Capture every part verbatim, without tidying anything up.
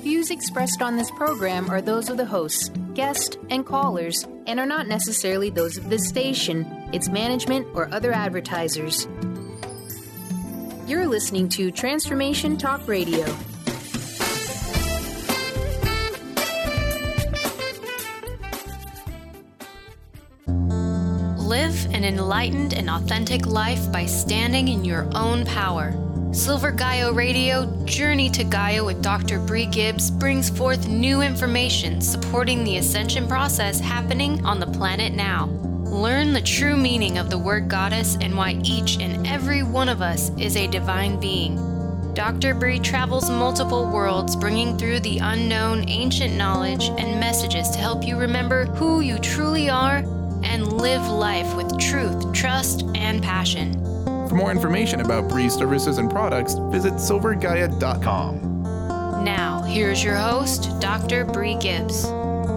views expressed on this program are those of the hosts, guests, and callers, and are not necessarily those of this station, its management, or other advertisers. You're listening to Transformation Talk Radio. Live an enlightened and authentic life by standing in your own power. Silver Gaia Radio, Journey to Gaia with Doctor Bree Gibbs brings forth new information supporting the ascension process happening on the planet now. Learn the true meaning of the word goddess and why each and every one of us is a divine being. Doctor Bree travels multiple worlds, bringing through the unknown ancient knowledge and messages to help you remember who you truly are and live life with truth, trust, and passion. For more information about Bree's services and products, visit silver gaia dot com. Now, here's your host, Doctor Bree Gibbs.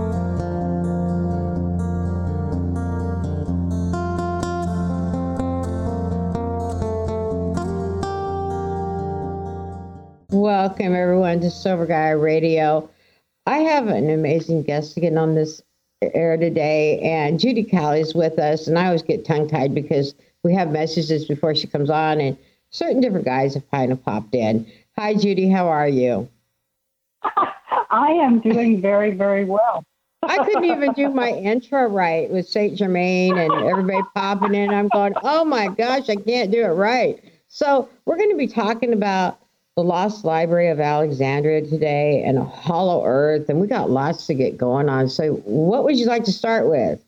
Welcome, everyone, to Silver Gaia Radio. I have an amazing guest to get on this air today, and Judy Cowley is with us, and I always get tongue-tied because we have messages before she comes on, and certain different guys have kind of popped in. Hi, Judy. How are you? I am doing very, very well. I couldn't even do my intro right with Saint Germain and everybody popping in. I'm going, oh, my gosh, I can't do it right. So we're going to be talking about the Lost Library of Alexandria today and a hollow earth, and we got lots to get going on. So what would you like to start with?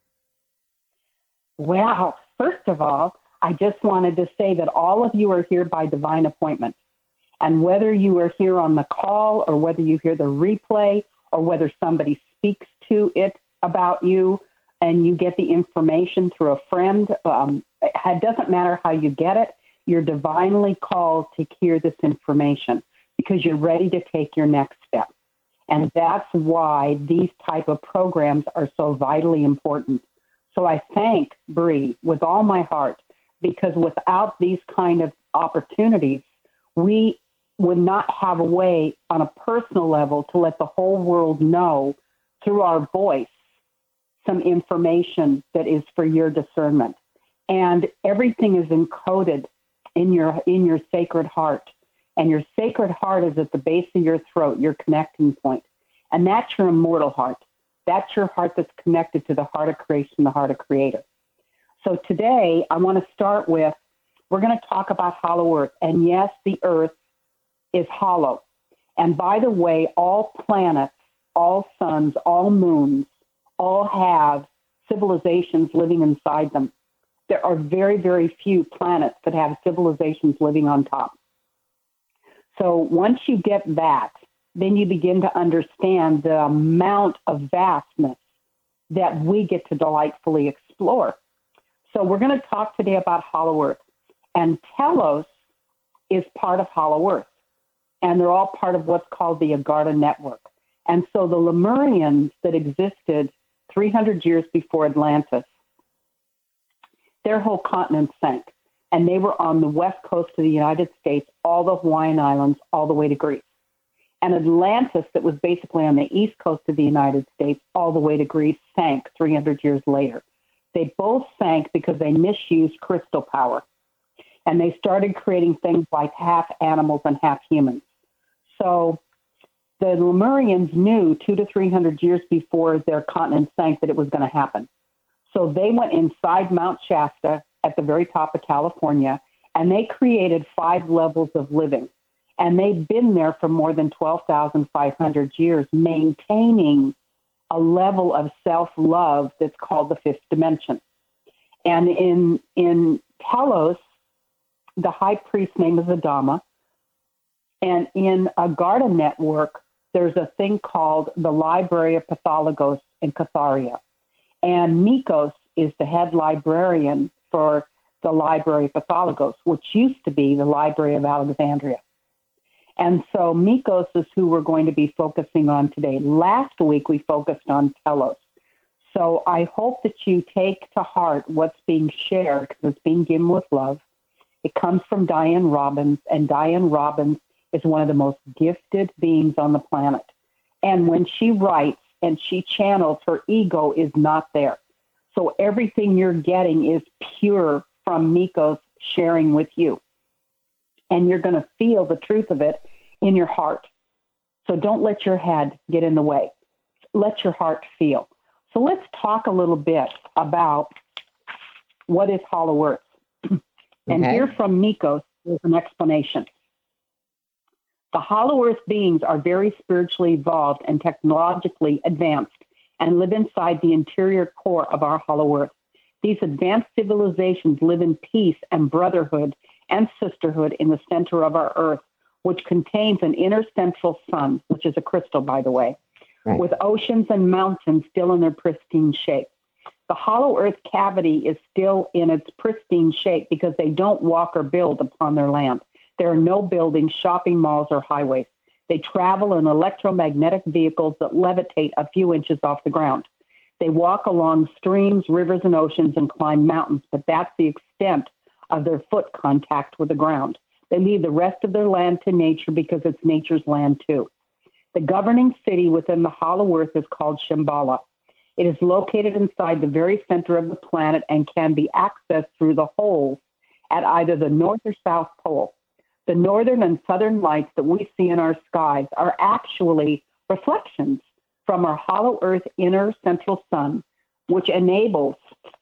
Well, first of all, I just wanted to say that all of you are here by divine appointment. And whether you are here on the call or whether you hear the replay or whether somebody speaks to it about you and you get the information through a friend, um, it doesn't matter how you get it. You're divinely called to hear this information because you're ready to take your next step. And that's why these type of programs are so vitally important. So I thank Bree with all my heart, because without these kind of opportunities, we would not have a way on a personal level to let the whole world know through our voice some information that is for your discernment. And everything is encoded in your in your sacred heart. And your sacred heart is at the base of your throat, your connecting point. And that's your immortal heart. That's your heart that's connected to the heart of creation, the heart of creator. So today, I want to start with, we're going to talk about hollow earth. And yes, the earth is hollow. And by the way, all planets, all suns, all moons, all have civilizations living inside them. There are very, very few planets that have civilizations living on top. So once you get that, then you begin to understand the amount of vastness that we get to delightfully explore. So we're going to talk today about hollow earth. And Telos is part of hollow earth. And they're all part of what's called the Agartha network. And so the Lemurians that existed three hundred years before Atlantis, their whole continent sank. And they were on the west coast of the United States, all the Hawaiian Islands, all the way to Greece. And Atlantis, that was basically on the east coast of the United States, all the way to Greece, sank three hundred years later. They both sank because they misused crystal power. And they started creating things like half animals and half humans. So the Lemurians knew two to three hundred years before their continent sank that it was going to happen. So they went inside Mount Shasta at the very top of California, and they created five levels of living. And they've been there for more than twelve thousand five hundred years, maintaining a level of self-love that's called the fifth dimension. And in, in Telos, the high priest's name is Adama. And in Agartha network, there's a thing called the Library of Pathologos in Catharia. And Nikos is the head librarian for the Library of Pathologos, which used to be the Library of Alexandria. And so Nikos is who we're going to be focusing on today. Last week, we focused on Telos. So I hope that you take to heart what's being shared, because it's being given with love. It comes from Diane Robbins, and Diane Robbins is one of the most gifted beings on the planet. And when she writes and she channels, her ego is not there. So everything you're getting is pure from Miko's sharing with you. And you're going to feel the truth of it in your heart. So don't let your head get in the way. Let your heart feel. So let's talk a little bit about what is Hollow Earth. And Okay. here from Miko is an explanation. The Hollow Earth beings are very spiritually evolved and technologically advanced and live inside the interior core of our Hollow Earth. These advanced civilizations live in peace and brotherhood and sisterhood in the center of our Earth, which contains an inner central sun, which is a crystal, by the way, Right. with oceans and mountains still in their pristine shape. The Hollow Earth cavity is still in its pristine shape because they don't walk or build upon their land. There are no buildings, shopping malls, or highways. They travel in electromagnetic vehicles that levitate a few inches off the ground. They walk along streams, rivers, and oceans and climb mountains, but that's the extent of their foot contact with the ground. They leave the rest of their land to nature because it's nature's land too. The governing city within the Hollow Earth is called Shambhala. It is located inside the very center of the planet and can be accessed through the holes at either the north or south pole. The northern and southern lights that we see in our skies are actually reflections from our Hollow Earth inner central sun, which enables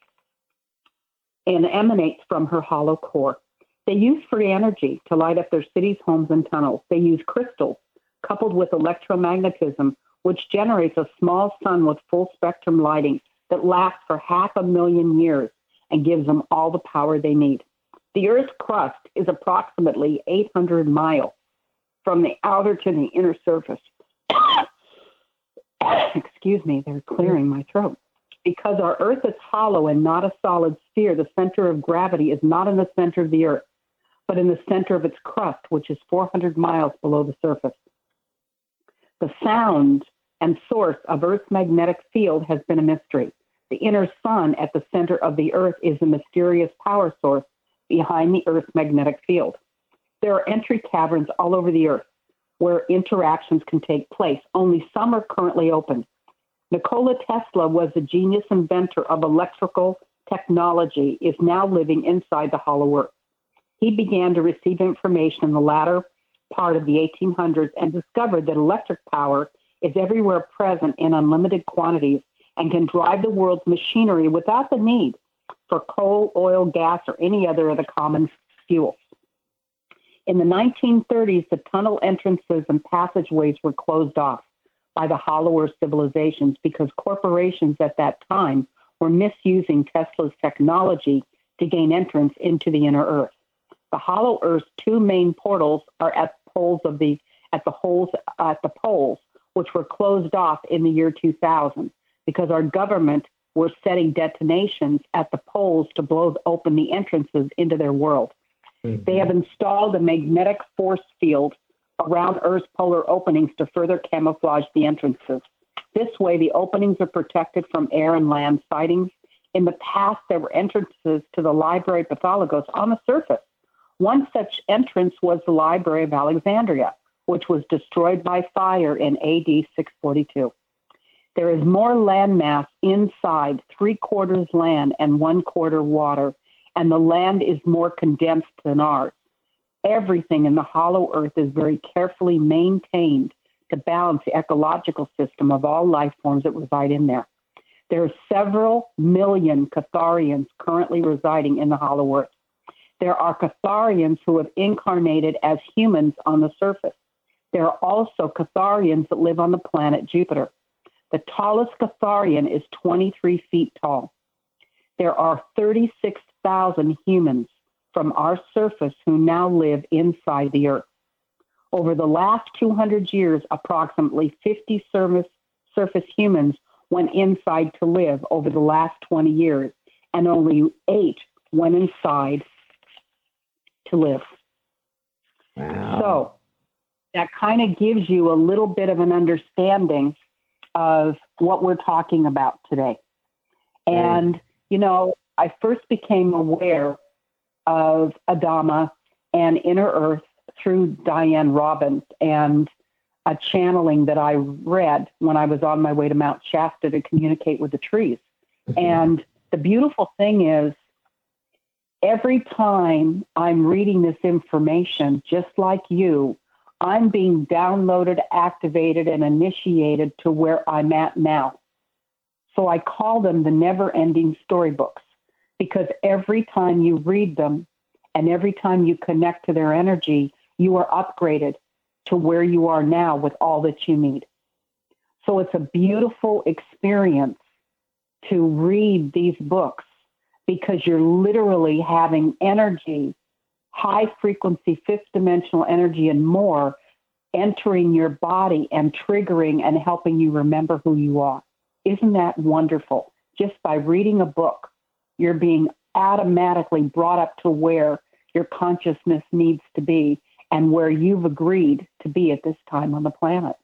and emanates from her hollow core. They use free energy to light up their cities, homes, and tunnels. They use crystals coupled with electromagnetism, which generates a small sun with full spectrum lighting that lasts for half a million years and gives them all the power they need. The Earth's crust is approximately eight hundred miles from the outer to the inner surface. Excuse me, they're clearing my throat. Because our Earth is hollow and not a solid sphere, the center of gravity is not in the center of the Earth, but in the center of its crust, which is four hundred miles below the surface. The sound and source of Earth's magnetic field has been a mystery. The inner sun at the center of the Earth is the mysterious power source behind the Earth's magnetic field. There are entry caverns all over the Earth where interactions can take place. Only some are currently open. Nikola Tesla was the genius inventor of electrical technology, is now living inside the Hollow Earth. He began to receive information in the latter part of the eighteen hundreds and discovered that electric power is everywhere present in unlimited quantities and can drive the world's machinery without the need for coal, oil, gas, or any other of the common fuels. In the nineteen thirties, the tunnel entrances and passageways were closed off by the Hollow Earth civilizations because corporations at that time were misusing Tesla's technology to gain entrance into the inner Earth. The Hollow Earth's two main portals are at poles of the at the holes at the poles, which were closed off in the year two thousand because our government were setting detonations at the poles to blow open the entrances into their world. Mm-hmm. They have installed a magnetic force field around Earth's polar openings to further camouflage the entrances. This way, the openings are protected from air and land sightings. In the past, there were entrances to the Library Pathologos on the surface. One such entrance was the Library of Alexandria, which was destroyed by fire in A D six forty-two. There is more landmass inside, three quarters land and one quarter water, and the land is more condensed than ours. Everything in the Hollow Earth is very carefully maintained to balance the ecological system of all life forms that reside in there. There are several million Catharians currently residing in the Hollow Earth. There are Catharians who have incarnated as humans on the surface. There are also Catharians that live on the planet Jupiter. The tallest Catharian is twenty-three feet tall. There are thirty-six thousand humans from our surface who now live inside the Earth. Over the last two hundred years, approximately fifty surface, surface humans went inside to live over the last twenty years, and only eight went inside to live. Wow. So that kind of gives you a little bit of an understanding of what we're talking about today. And, you know, I first became aware of Adama and Inner Earth through Diane Robbins and a channeling that I read when I was on my way to Mount Shasta to communicate with the trees. Mm-hmm. And the beautiful thing is, every time I'm reading this information, just like you, I'm being downloaded, activated, and initiated to where I'm at now. So I call them the never-ending storybooks, because every time you read them and every time you connect to their energy, you are upgraded to where you are now with all that you need. So it's a beautiful experience to read these books, because you're literally having energy, high frequency, fifth dimensional energy and more entering your body and triggering and helping you remember who you are. Isn't that wonderful? Just by reading a book, you're being automatically brought up to where your consciousness needs to be and where you've agreed to be at this time on the planet.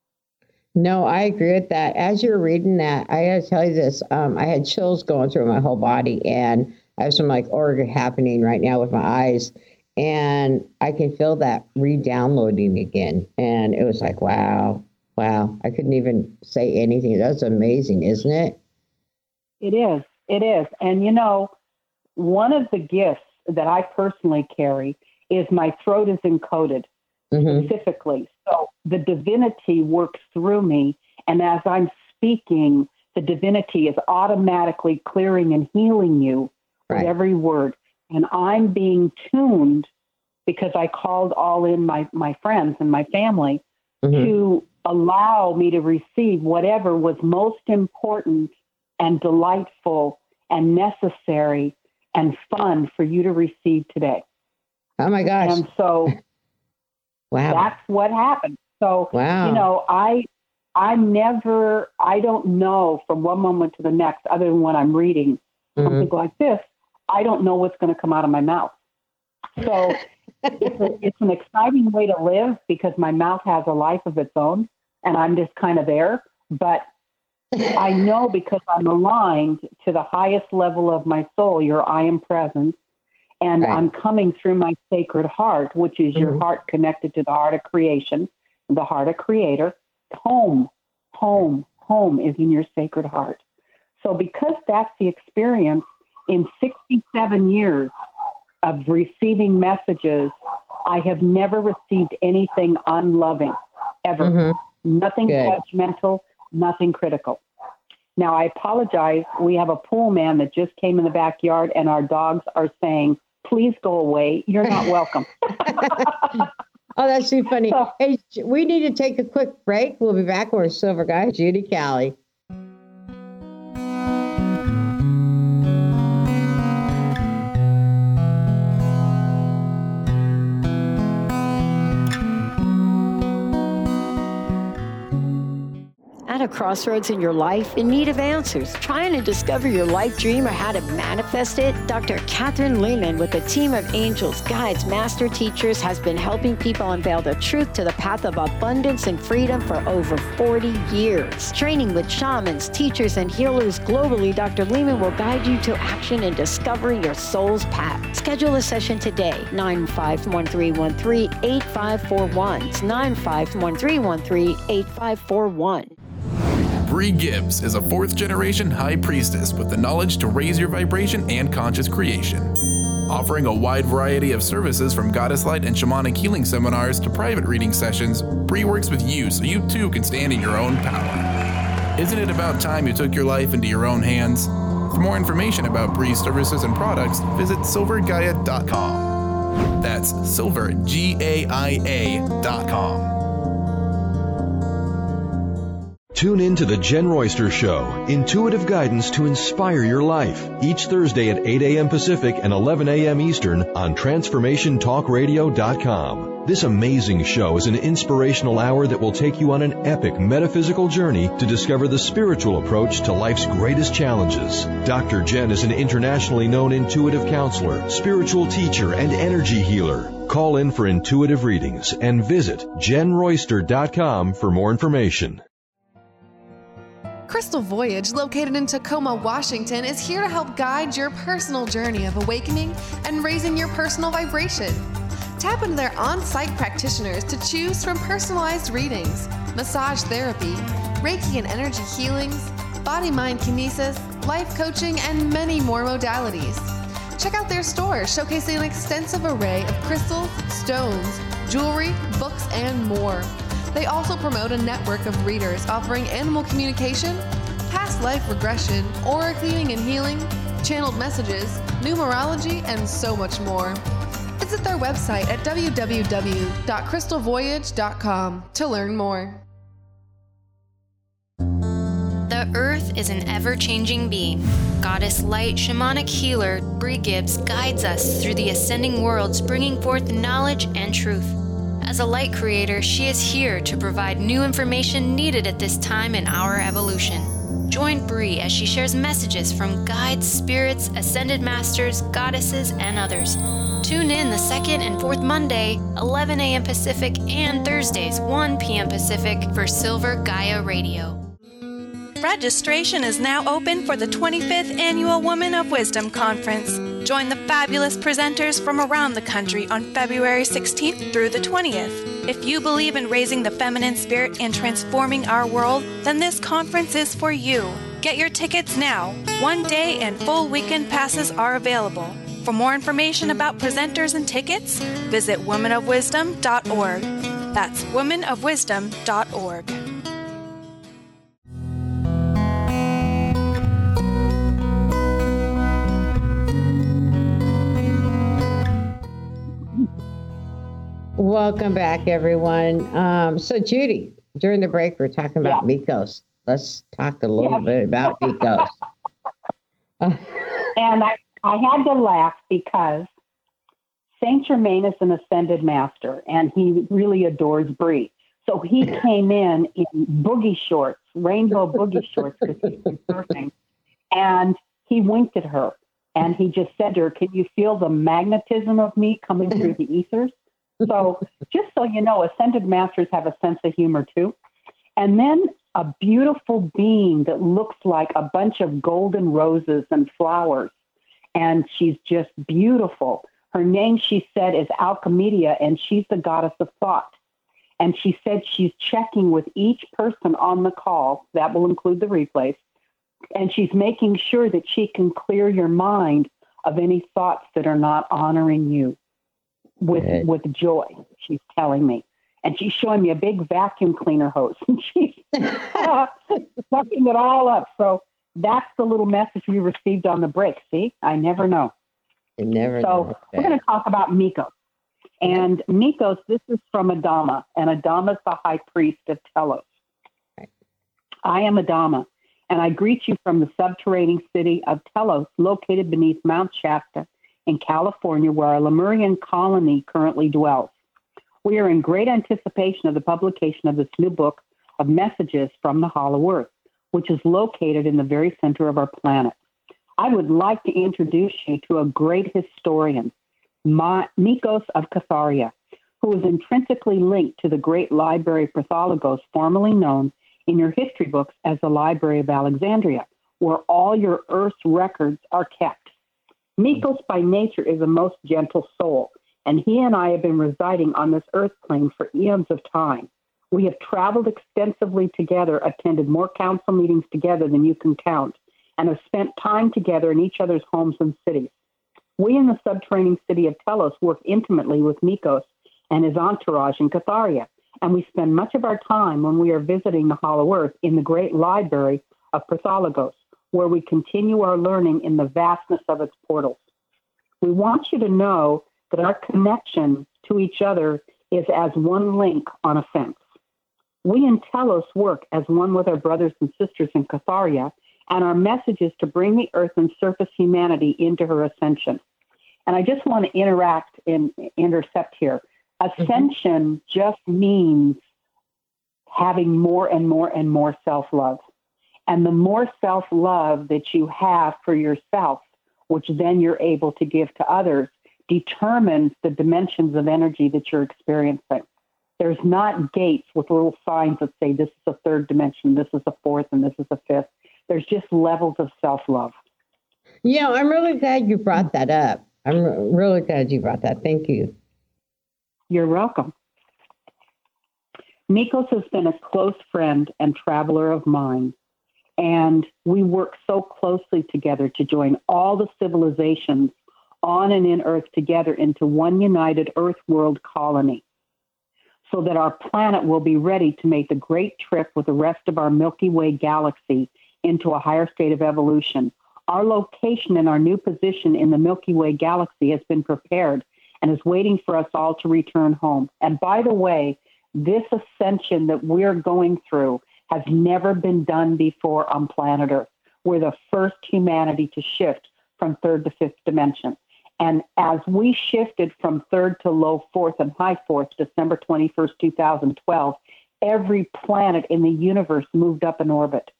No, I agree with that. As you're reading that, I got to tell you this. Um, I had chills going through my whole body, and I have some like aura happening right now with my eyes, and I can feel that re-downloading again. And it was like, wow, wow. I couldn't even say anything. That's amazing, isn't it? It is. It is. And, you know, one of the gifts that I personally carry is my throat is encoded. Mm-hmm. Specifically. So the divinity works through me. And as I'm speaking, the divinity is automatically clearing and healing you with right. every word. And I'm being tuned, because I called all in my, my friends and my family mm-hmm. to allow me to receive whatever was most important and delightful and necessary and fun for you to receive today. Oh my gosh. And so wow. That's what happened. So, wow. you know, I, I never, I don't know from one moment to the next, other than when I'm reading mm-hmm. something like this, I don't know what's going to come out of my mouth. So it's, a, it's an exciting way to live, because my mouth has a life of its own and I'm just kind of there. But I know, because I'm aligned to the highest level of my soul, your I am presence. And right. I'm coming through my sacred heart, which is mm-hmm. your heart connected to the heart of creation, the heart of creator. Home, home, home is in your sacred heart. So because that's the experience in sixty-seven years of receiving messages, I have never received anything unloving, ever. Mm-hmm. Nothing Good. Judgmental, nothing critical. Now, I apologize. We have a pool man that just came in the backyard, and our dogs are saying, please go away. You're not welcome. Oh, that's too funny. So, hey, we need to take a quick break. We'll be back with Silver Guy, Judy Callie. At a crossroads in your life, in need of answers, trying to discover your life dream or how to manifest it, Doctor Catherine Lehman, with a team of angels, guides, master teachers, has been helping people unveil the truth to the path of abundance and freedom for over forty years. Training with shamans, teachers, and healers globally, Doctor Lehman will guide you to action and discovering your soul's path. Schedule a session today, nine five one three one three, eight five four one. It's nine five one three one three, eight five four one. Bree Gibbs is a fourth-generation high priestess with the knowledge to raise your vibration and conscious creation. Offering a wide variety of services from goddess light and shamanic healing seminars to private reading sessions, Bree works with you so you too can stand in your own power. Isn't it about time you took your life into your own hands? For more information about Bree's services and products, visit silver gaia dot com. That's silver, G A I A dot com. Tune in to the Jen Royster Show, intuitive guidance to inspire your life, each Thursday at eight a.m. Pacific and eleven a.m. Eastern on transformation talk radio dot com. This amazing show is an inspirational hour that will take you on an epic metaphysical journey to discover the spiritual approach to life's greatest challenges. Doctor Jen is an internationally known intuitive counselor, spiritual teacher, and energy healer. Call in for intuitive readings and visit jen royster dot com for more information. Crystal Voyage, located in Tacoma, Washington, is here to help guide your personal journey of awakening and raising your personal vibration. Tap into their on-site practitioners to choose from personalized readings, massage therapy, Reiki and energy healings, body-mind kinesis, life coaching, and many more modalities. Check out their store showcasing an extensive array of crystals, stones, jewelry, books, and more. They also promote a network of readers offering animal communication, past life regression, aura cleaning and healing, channeled messages, numerology, and so much more. Visit their website at w w w dot crystal voyage dot com to learn more. The Earth is an ever-changing being. Goddess Light shamanic healer Bree Gibbs guides us through the ascending worlds, bringing forth knowledge and truth. As a light creator, she is here to provide new information needed at this time in our evolution. Join Bree as she shares messages from guides, spirits, ascended masters, goddesses, and others. Tune in the second and fourth Monday, eleven a.m. Pacific, and Thursdays, one p.m. Pacific for Silver Gaia Radio. Registration is now open for the twenty-fifth Annual Women of Wisdom Conference. Join the fabulous presenters from around the country on February sixteenth through the twentieth. If you believe in raising the feminine spirit and transforming our world, then this conference is for you. Get your tickets now. One day and full weekend passes are available. For more information about presenters and tickets, visit women of wisdom dot org. That's women of wisdom dot org. Welcome back, everyone. Um, so, Judy, during the break, we're talking about yeah. Mycos. Let's talk a little yeah. bit about Mycos. and I, I had to laugh because Saint Germain is an ascended master, and he really adores Bree. So he came in in boogie shorts, rainbow boogie shorts, because he's been surfing, and he winked at her, and he just said to her, "Can you feel the magnetism of me coming through the ethers?" So just so you know, ascended masters have a sense of humor too. And then a beautiful being that looks like a bunch of golden roses and flowers. And she's just beautiful. Her name, she said, is Alchemedia, and she's the goddess of thought. And she said she's checking with each person on the call. That will include the replays. And she's making sure that she can clear your mind of any thoughts that are not honoring you. With Good. with joy, she's telling me. And she's showing me a big vacuum cleaner hose. And she's uh, sucking it all up. So that's the little message we received on the break. See, I never know. You never so know. We're going to talk about Mycos. And Mycos, this is from Adama. And Adama is the high priest of Telos. Right. I am Adama. And I greet you from the subterranean city of Telos, located beneath Mount Shasta, in California, where our Lemurian colony currently dwells. We are in great anticipation of the publication of this new book of messages from the Hollow Earth, which is located in the very center of our planet. I would like to introduce you to a great historian, Ma- Mycos of Catharia, who is intrinsically linked to the great library of Prothologos, formerly known in your history books as the Library of Alexandria, where all your Earth's records are kept. Mycos by nature is a most gentle soul, and he and I have been residing on this earth plane for eons of time. We have traveled extensively together, attended more council meetings together than you can count, and have spent time together in each other's homes and cities. We in the subterranean city of Telos work intimately with Mycos and his entourage in Catharia, and we spend much of our time when we are visiting the Hollow Earth in the great library of Prothologos, where we continue our learning in the vastness of its portals. We want you to know that our connection to each other is as one link on a fence. We in Telos work as one with our brothers and sisters in Catharia, and our message is to bring the earth and surface humanity into her ascension. And I just want to interact and intercept here. Ascension mm-hmm. just means having more and more and more self-love. And the more self-love that you have for yourself, which then you're able to give to others, determines the dimensions of energy that you're experiencing. There's not gates with little signs that say this is a third dimension, this is a fourth, and this is a fifth. There's just levels of self-love. Yeah, I'm really glad you brought that up. I'm really glad you brought that. Thank you. You're welcome. Nikos has been a close friend and traveler of mine, and we work so closely together to join all the civilizations on and in Earth together into one united Earth world colony, so that our planet will be ready to make the great trip with the rest of our Milky Way galaxy into a higher state of evolution. Our location and our new position in the Milky Way galaxy has been prepared and is waiting for us all to return home. And by the way, this ascension that we're going through has never been done before on planet Earth. We're the first humanity to shift from third to fifth dimension. And as we shifted from third to low fourth and high fourth, December twenty-first, two thousand twelve, every planet in the universe moved up in orbit.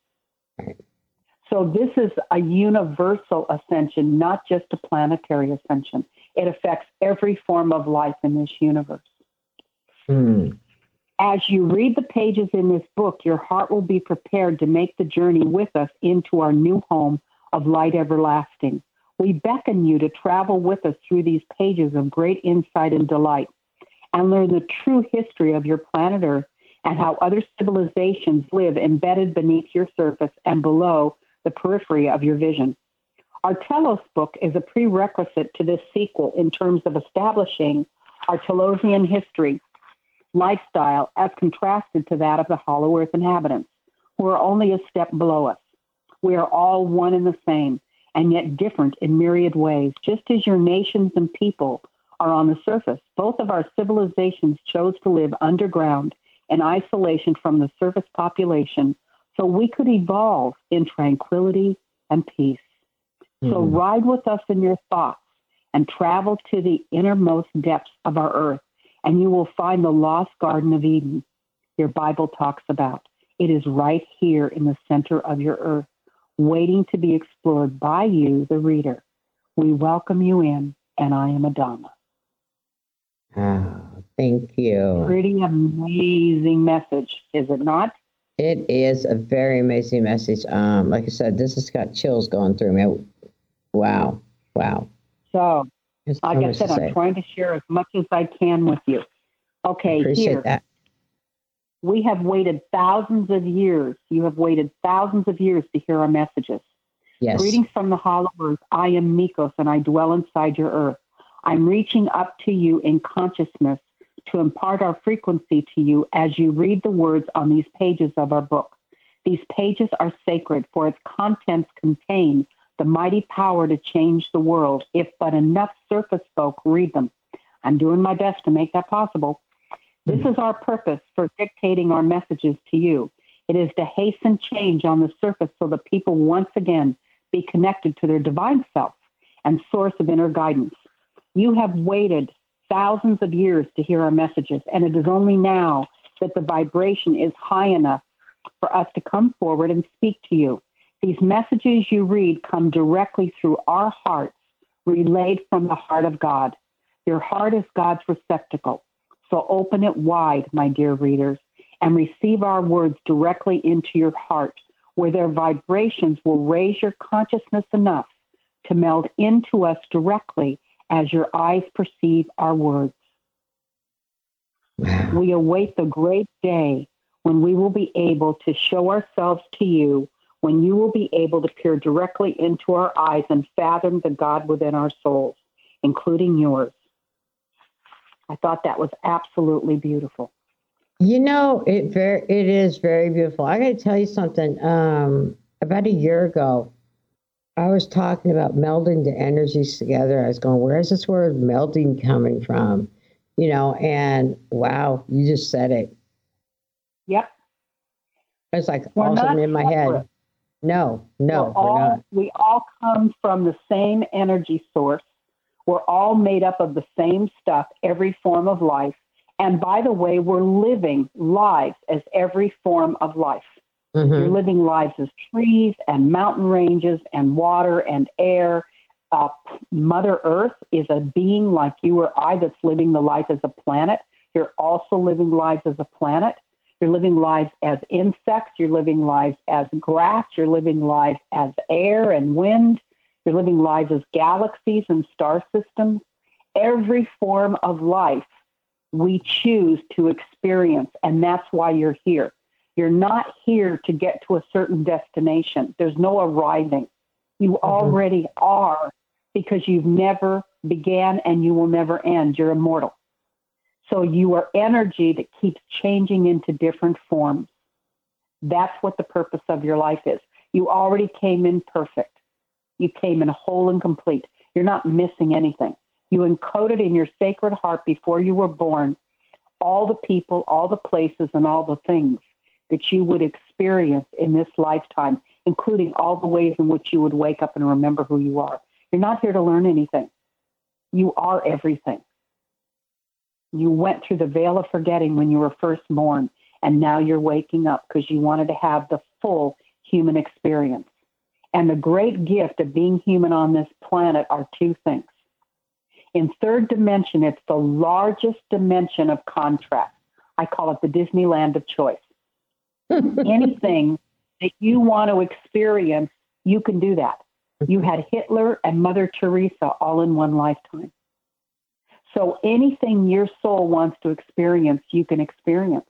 So this is a universal ascension, not just a planetary ascension. It affects every form of life in this universe. Hmm. As you read the pages in this book, your heart will be prepared to make the journey with us into our new home of light everlasting. We beckon you to travel with us through these pages of great insight and delight and learn the true history of your planet Earth and how other civilizations live embedded beneath your surface and below the periphery of your vision. Our Telos book is a prerequisite to this sequel in terms of establishing our Telosian history, lifestyle, as contrasted to that of the Hollow Earth inhabitants, who are only a step below us. We are all one and the same, and yet different in myriad ways. Just as your nations and people are on the surface, both of our civilizations chose to live underground in isolation from the surface population so we could evolve in tranquility and peace. Mm-hmm. So ride with us in your thoughts and travel to the innermost depths of our earth, and you will find the lost Garden of Eden your Bible talks about. It is right here in the center of your earth, waiting to be explored by you, the reader. We welcome you in, and I am Adama. Oh, thank you. Pretty amazing message, is it not? It is a very amazing message. Um, like I said, this has got chills going through me. Wow. Wow. So, There's like so I said, I'm say. trying to share as much as I can with you. Okay, Appreciate here. that. We have waited thousands of years. You have waited thousands of years to hear our messages. Yes. Greetings from the Hollow Earth. I am Nikos, and I dwell inside your earth. I'm reaching up to you in consciousness to impart our frequency to you as you read the words on these pages of our book. These pages are sacred, for its contents contain the mighty power to change the world, if but enough surface folk read them. I'm doing my best to make that possible. This is our purpose for dictating our messages to you. It is to hasten change on the surface so that people once again be connected to their divine self and source of inner guidance. You have waited thousands of years to hear our messages, and it is only now that the vibration is high enough for us to come forward and speak to you. These messages you read come directly through our hearts, relayed from the heart of God. Your heart is God's receptacle. So open it wide, my dear readers, and receive our words directly into your heart, where their vibrations will raise your consciousness enough to meld into us directly as your eyes perceive our words. We await the great day when we will be able to show ourselves to you, when you will be able to peer directly into our eyes and fathom the God within our souls, including yours. I thought that was absolutely beautiful. You know, it very it is very beautiful. I got to tell you something. Um, about a year ago, I was talking about melding the energies together. I was going, where is this word melding coming from? You know, and wow, you just said it. Yep. It's like We're all of a sudden not in my separate. head. No, no, we're, we're all, not. we all come from the same energy source. We're all made up of the same stuff, every form of life. And by the way, we're living lives as every form of life. Mm-hmm. You're living lives as trees and mountain ranges and water and air. Uh, Mother Earth is a being like you or I that's living the life as a planet. You're also living lives as a planet. You're living lives as insects. You're living lives as grass. You're living lives as air and wind. You're living lives as galaxies and star systems. Every form of life we choose to experience, and that's why you're here. You're not here to get to a certain destination. There's no arriving. You mm-hmm. already are, because you've never began and you will never end. You're immortal. So you are energy that keeps changing into different forms. That's what the purpose of your life is. You already came in perfect. You came in whole and complete. You're not missing anything. You encoded in your sacred heart before you were born all the people, all the places, and all the things that you would experience in this lifetime, including all the ways in which you would wake up and remember who you are. You're not here to learn anything. You are everything. You went through the veil of forgetting when you were first born, and now you're waking up because you wanted to have the full human experience. And the great gift of being human on this planet are two things. In third dimension, it's the largest dimension of contrast. I call it the Disneyland of choice. Anything that you want to experience, you can do that. You had Hitler and Mother Teresa all in one lifetime. So anything your soul wants to experience, you can experience.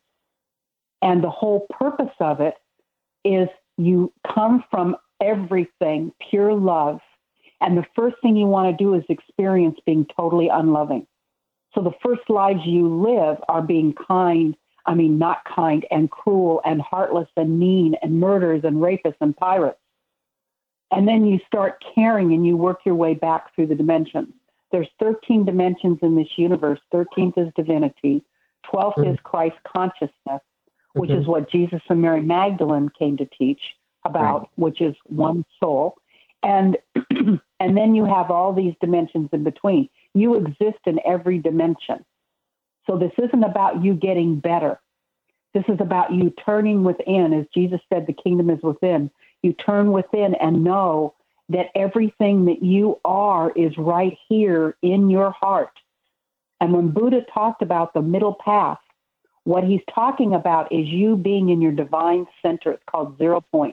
And the whole purpose of it is you come from everything, pure love. And the first thing you want to do is experience being totally unloving. So the first lives you live are being kind, I mean, not kind, and cruel and heartless and mean and murderers and rapists and pirates. And then you start caring and you work your way back through the dimensions. There's thirteen dimensions in this universe. thirteenth is divinity. twelfth mm-hmm. is Christ consciousness, which mm-hmm. is what Jesus and Mary Magdalene came to teach about, right. which is one soul. And and then you have all these dimensions in between. You exist in every dimension. So this isn't about you getting better. This is about you turning within. As Jesus said, the kingdom is within. You turn within and know that everything that you are is right here in your heart. And when Buddha talked about the middle path, what he's talking about is you being in your divine center. It's called zero point.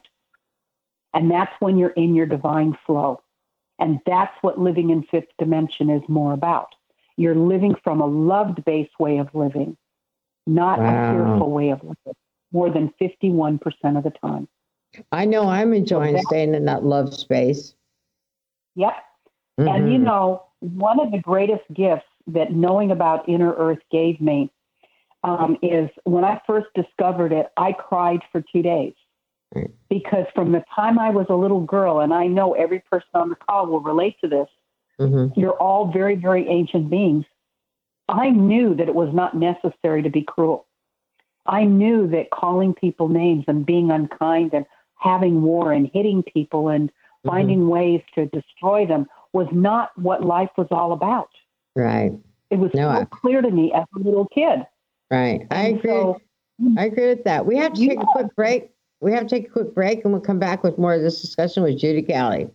And that's when you're in your divine flow. And that's what living in fifth dimension is more about. You're living from a love-based way of living, not wow. a fearful way of living, more than fifty-one percent of the time. I know I'm enjoying so staying in that love space. Yep. Mm-hmm. And you know, one of the greatest gifts that knowing about Inner Earth gave me um, is when I first discovered it, I cried for two days. Right. Because from the time I was a little girl, and I know every person on the call will relate to this, mm-hmm. you're all very, very ancient beings. I knew that it was not necessary to be cruel. I knew that calling people names and being unkind and having war and hitting people and mm-hmm. finding ways to destroy them was not what life was all about. Right. It was no, so I... clear to me as a little kid. Right. I and agree. So, I agree with that. We have to take yeah. a quick break. We have to take a quick break, and we'll come back with more of this discussion with Judy Galley.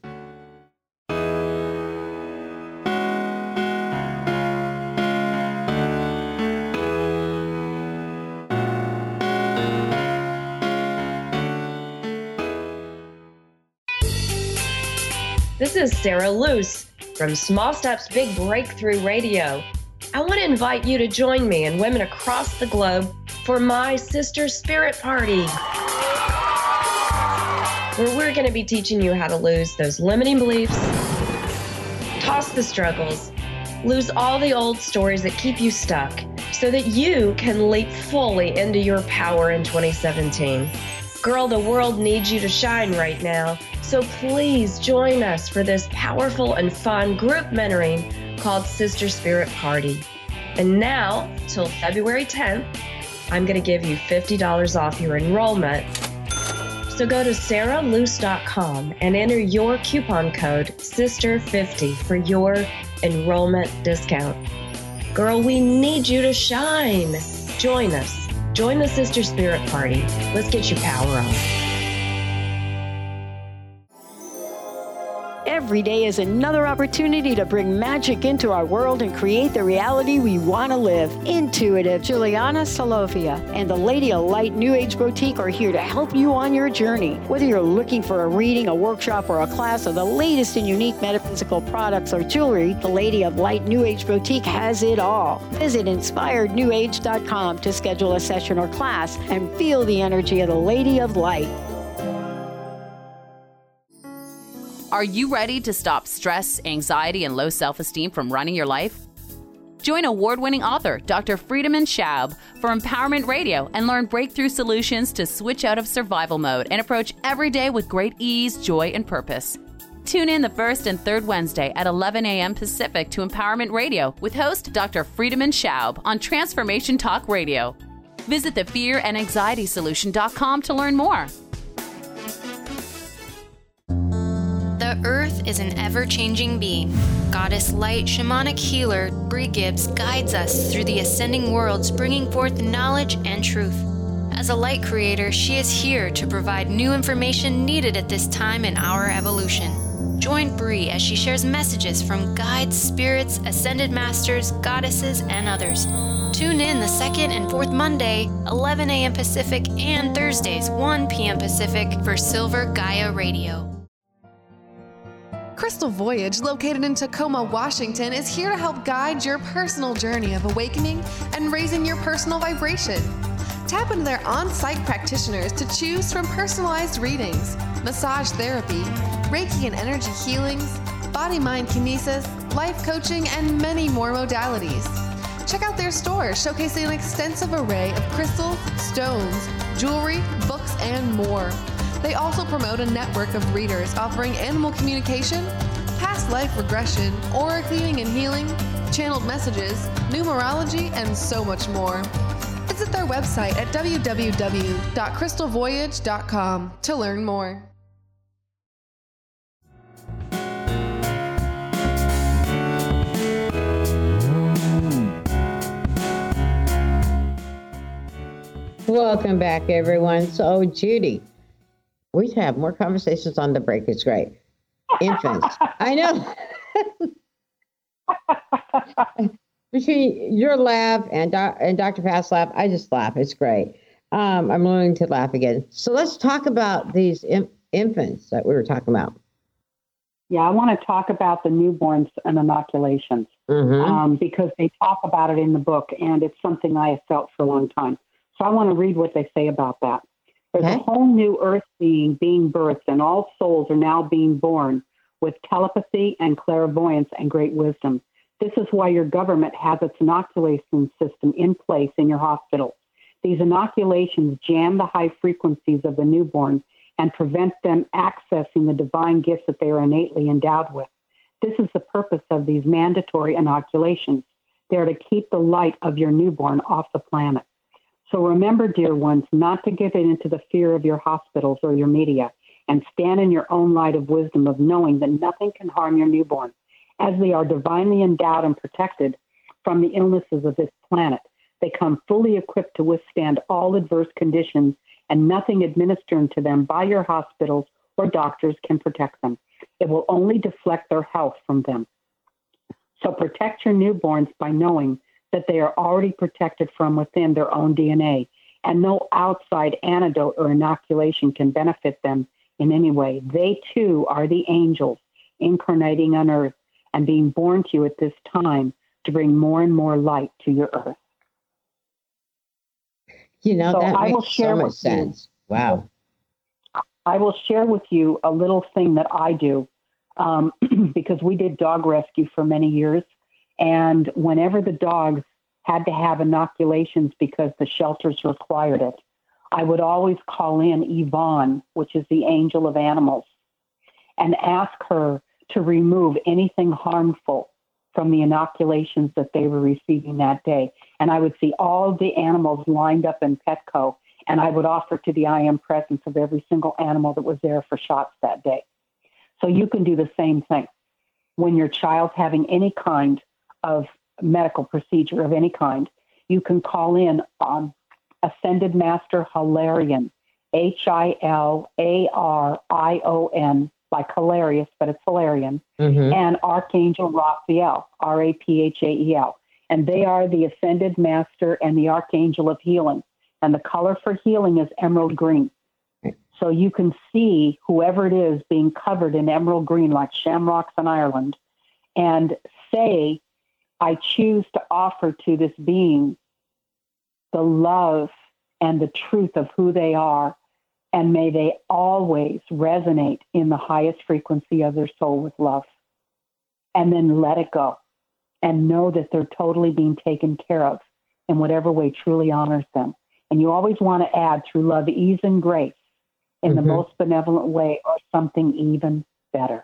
This is Sarah Luce from Small Steps Big Breakthrough Radio. I want to invite you to join me and women across the globe for my Sister Spirit Party, where we're going to be teaching you how to lose those limiting beliefs, toss the struggles, lose all the old stories that keep you stuck, so that you can leap fully into your power in twenty seventeen. Girl, the world needs you to shine right now. So please join us for this powerful and fun group mentoring called Sister Spirit Party. And now, till February tenth, I'm going to give you fifty dollars off your enrollment. So go to sarah luce dot com and enter your coupon code sister fifty for your enrollment discount. Girl, we need you to shine. Join us. Join the Sister Spirit Party. Let's get your power on. Every day is another opportunity to bring magic into our world and create the reality we want to live. Intuitive Juliana Solovia and the Lady of Light New Age Boutique are here to help you on your journey. Whether you're looking for a reading, a workshop, or a class of the latest and unique metaphysical products or jewelry, the Lady of Light New Age Boutique has it all. Visit inspired new age dot com to schedule a session or class and feel the energy of the Lady of Light. Are you ready to stop stress, anxiety, and low self-esteem from running your life? Join award-winning author Doctor Friedemann Schaub for Empowerment Radio and learn breakthrough solutions to switch out of survival mode and approach every day with great ease, joy, and purpose. Tune in the first and third Wednesday at eleven a.m. Pacific to Empowerment Radio with host Doctor Friedemann Schaub on Transformation Talk Radio. Visit the fear and anxiety solution dot com to learn more. The Earth is an ever-changing being. Goddess Light Shamanic Healer Bree Gibbs guides us through the ascending worlds, bringing forth knowledge and truth. As a light creator, she is here to provide new information needed at this time in our evolution. Join Bree as she shares messages from guides, spirits, ascended masters, goddesses, and others. Tune in the second and fourth Monday, eleven a.m. Pacific, and Thursdays, one p.m. Pacific for Silver Gaia Radio. Crystal Voyage, located in Tacoma, Washington, is here to help guide your personal journey of awakening and raising your personal vibration. Tap into their on-site practitioners to choose from personalized readings, massage therapy, Reiki and energy healings, body-mind kinesis, life coaching, and many more modalities. Check out their store, showcasing an extensive array of crystals, stones, jewelry, books, and more. They also promote a network of readers offering animal communication, past life regression, aura cleaning and healing, channeled messages, numerology, and so much more. Visit their website at w w w dot crystal voyage dot com to learn more. Welcome back, everyone. So, Judy, we have more conversations on the break. It's great. Infants. I know. Between your lab and, doc, and Doctor Pat's lab, I just laugh. It's great. Um, I'm learning to laugh again. So let's talk about these in, infants that we were talking about. Yeah, I want to talk about the newborns and inoculations mm-hmm. um, because they talk about it in the book, and it's something I have felt for a long time. So I want to read what they say about that. There's okay. a whole new earth being being birthed, and all souls are now being born with telepathy and clairvoyance and great wisdom. This is why your government has its inoculation system in place in your hospitals. These inoculations jam the high frequencies of the newborn and prevent them accessing the divine gifts that they are innately endowed with. This is the purpose of these mandatory inoculations. They are to keep the light of your newborn off the planet. So remember, dear ones, not to give in to the fear of your hospitals or your media, and stand in your own light of wisdom of knowing that nothing can harm your newborn, as they are divinely endowed and protected from the illnesses of this planet. They come fully equipped to withstand all adverse conditions, and nothing administered to them by your hospitals or doctors can protect them. It will only deflect their health from them. So protect your newborns by knowing that they are already protected from within their own D N A, and no outside antidote or inoculation can benefit them in any way. They, too, are the angels incarnating on earth and being born to you at this time to bring more and more light to your earth. You know, so that I makes will share so much with sense. You, wow. I will share with you a little thing that I do um, because we did dog rescue for many years. And whenever the dogs had to have inoculations because the shelters required it, I would always call in Yvonne, which is the angel of animals, and ask her to remove anything harmful from the inoculations that they were receiving that day. And I would see all the animals lined up in Petco, and I would offer to the I am presence of every single animal that was there for shots that day. So you can do the same thing. When your child's having any kind of medical procedure of any kind, you can call in on Ascended Master Hilarion, H I L A R I O N, like hilarious, but it's Hilarion, Mm-hmm. and Archangel Raphael, R A P H A E L. And they are the Ascended Master and the Archangel of Healing. And the color for healing is emerald green. So you can see whoever it is being covered in emerald green, like shamrocks in Ireland, and say, I choose to offer to this being the love and the truth of who they are, and may they always resonate in the highest frequency of their soul with love. And then let it go and know that they're totally being taken care of in whatever way truly honors them. And you always want to add through love, ease, and grace in mm-hmm. the most benevolent way, or something even better.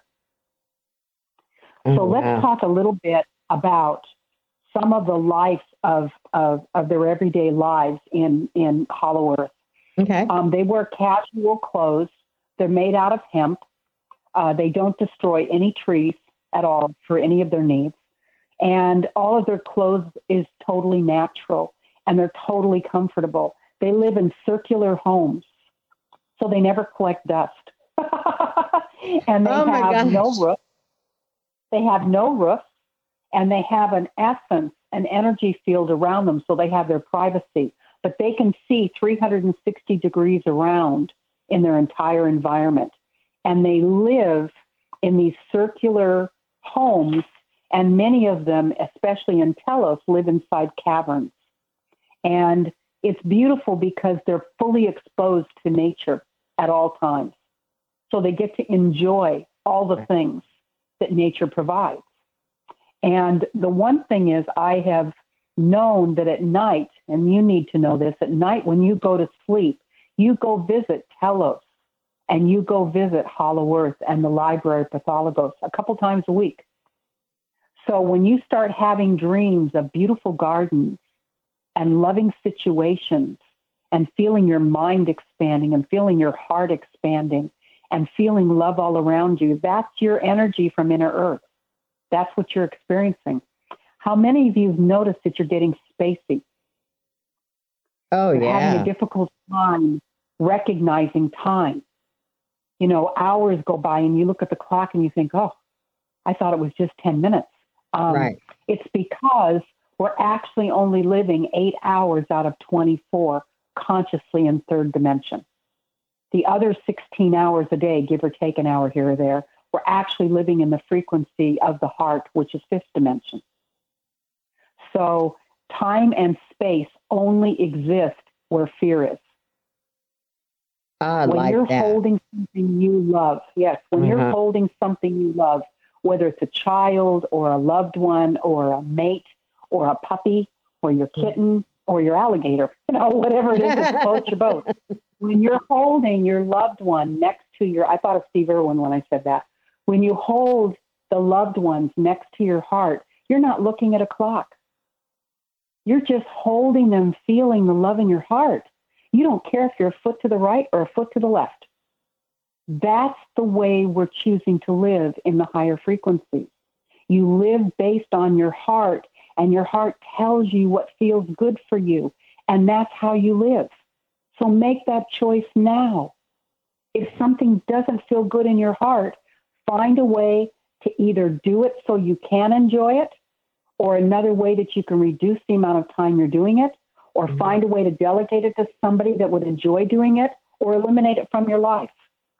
Oh, so let's wow. talk a little bit about some of the lives of, of, of their everyday lives in, in Hollow Earth. Okay. Um, they wear casual clothes. They're made out of hemp. Uh, they don't destroy any trees at all for any of their needs. And all of their clothes is totally natural, and they're totally comfortable. They live in circular homes, so they never collect dust. And they Oh, my have gosh. no roof. They have no roof, and they have an essence, an energy field around them, so they have their privacy. But they can see three hundred sixty degrees around in their entire environment. And they live in these circular homes, and many of them, especially in Telos, live inside caverns. And it's beautiful because they're fully exposed to nature at all times. So they get to enjoy all the things that nature provides. And the one thing is, I have known that at night, and you need to know this, at night when you go to sleep, you go visit Telos, and you go visit Hollow Earth and the Library of Pathologos a couple times a week. So when you start having dreams of beautiful gardens and loving situations, and feeling your mind expanding and feeling your heart expanding and feeling love all around you, that's your energy from inner Earth. That's what you're experiencing. How many of you have noticed that you're getting spacey? Oh, You're yeah. having a difficult time recognizing time. You know, hours go by and you look at the clock and you think, oh, I thought it was just ten minutes. Um, Right. It's because we're actually only living eight hours out of twenty-four consciously in third dimension. The other sixteen hours a day, give or take an hour here or there, we're actually living in the frequency of the heart, which is fifth dimension. So time and space only exist where fear is. I when like you're that. holding something you love, yes, when Uh-huh. you're holding something you love, whether it's a child or a loved one or a mate or a puppy or your kitten or your alligator, you know, whatever it is that floats your boat. When you're holding your loved one next to your, I thought of Steve Irwin when I said that. When you hold the loved ones next to your heart, you're not looking at a clock. You're just holding them, feeling the love in your heart. You don't care if you're a foot to the right or a foot to the left. That's the way we're choosing to live in the higher frequencies. You live based on your heart, and your heart tells you what feels good for you, and that's how you live. So make that choice now. If something doesn't feel good in your heart, find a way to either do it so you can enjoy it, or another way that you can reduce the amount of time you're doing it, or mm-hmm. find a way to delegate it to somebody that would enjoy doing it, or eliminate it from your life.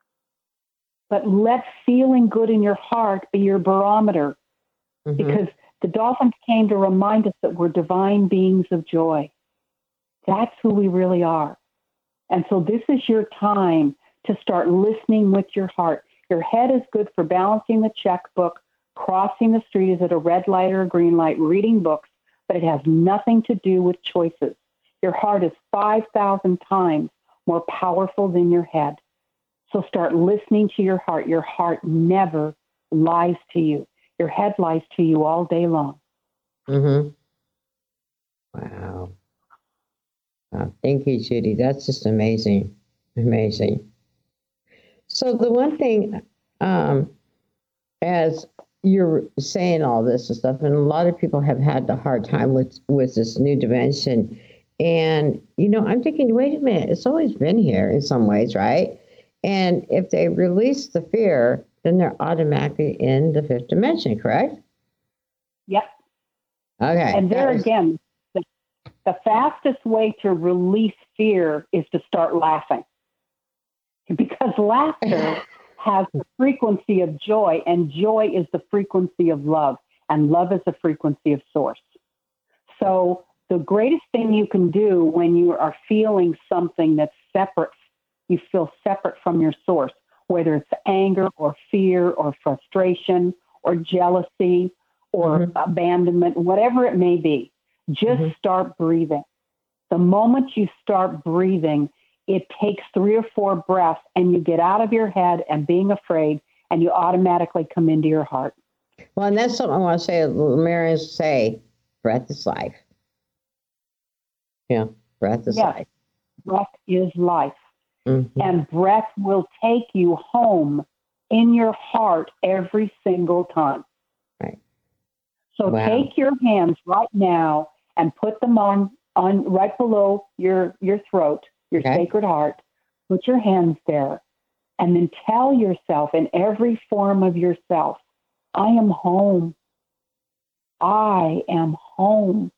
But let feeling good in your heart be your barometer, mm-hmm. because the dolphins came to remind us that we're divine beings of joy. That's who we really are. And so this is your time to start listening with your heart. Your head is good for balancing the checkbook, crossing the street, is it a red light or a green light, reading books, but it has nothing to do with choices. Your heart is five thousand times more powerful than your head. So start listening to your heart. Your heart never lies to you. Your head lies to you all day long. Mm-hmm. Wow. Wow. Thank you, Judy. That's just amazing. Amazing. So the one thing, um, as you're saying all this and stuff, and a lot of people have had the hard time with, with this new dimension. And, you know, I'm thinking, wait a minute, it's always been here in some ways, right? And if they release the fear, then they're automatically in the fifth dimension, correct? Yep. Okay. And there was... again, the, the fastest way to release fear is to start laughing. Because laughter has the frequency of joy, and joy is the frequency of love, and love is the frequency of source. So the greatest thing you can do when you are feeling something that's separate, you feel separate from your source, whether it's anger or fear or frustration or jealousy or mm-hmm. abandonment, whatever it may be, just mm-hmm. start breathing. The moment you start breathing, it takes three or four breaths and you get out of your head and being afraid, and you automatically come into your heart. Well, and that's something I want to say, Marians say, breath is life. Yeah, breath is yes. life. Breath is life. Mm-hmm. And breath will take you home in your heart every single time. Right. So wow. take your hands right now and put them on, on right below your, your throat, your okay. sacred heart. Put your hands there and then tell yourself in every form of yourself, I am home. I am home.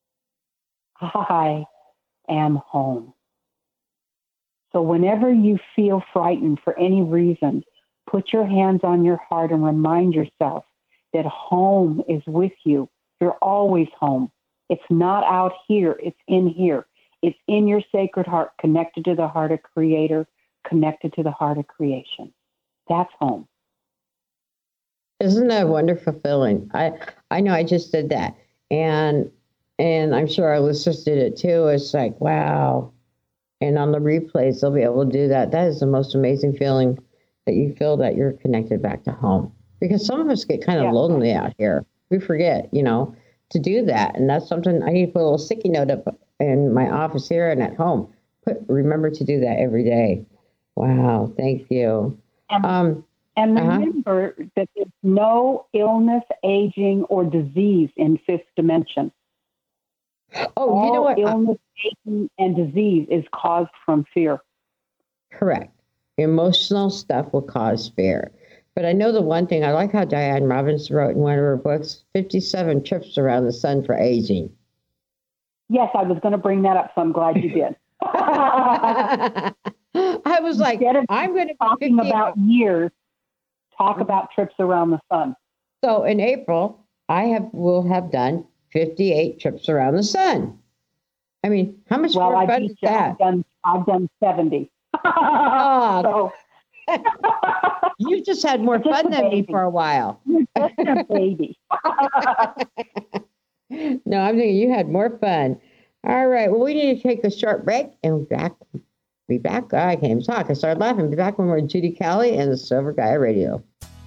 I am home. So whenever you feel frightened for any reason, put your hands on your heart and remind yourself that home is with you. You're always home. It's not out here. It's in here. It's in your sacred heart, connected to the heart of Creator, connected to the heart of creation. That's home. Isn't that a wonderful feeling? I, I know I just did that. And and I'm sure our listeners did it too. It's like, wow. And on the replays, they'll be able to do that. That is the most amazing feeling, that you feel that you're connected back to home. Because some of us get kind of yeah. lonely out here. We forget, you know, to do that. And that's something I need to put a little sticky note up in my office here and at home. Put remember to do that every day. Wow, thank you. And, um, and remember uh-huh. that there's no illness, aging, or disease in fifth dimension. Oh, All you know what? Illness, aging, and disease is caused from fear. Correct. Emotional stuff will cause fear. But I know the one thing, I like how Diane Robbins wrote in one of her books, fifty-seven trips around the sun for aging. Yes, I was going to bring that up, so I'm glad you did. I was like, I'm going to be talking about years, talk about trips around the sun. So in April, I have will have done fifty-eight trips around the sun. I mean, how much well, more I fun is that? I've done, I've done seventy. Oh, so, you just had more just fun than me for a while. You're just a baby. No, I'm thinking you had more fun. All right. Well, we need to take a short break and we'll back. Be back. I can't even talk. I started laughing. Be back when we're Judy Kelly and the Silver Gaia Radio.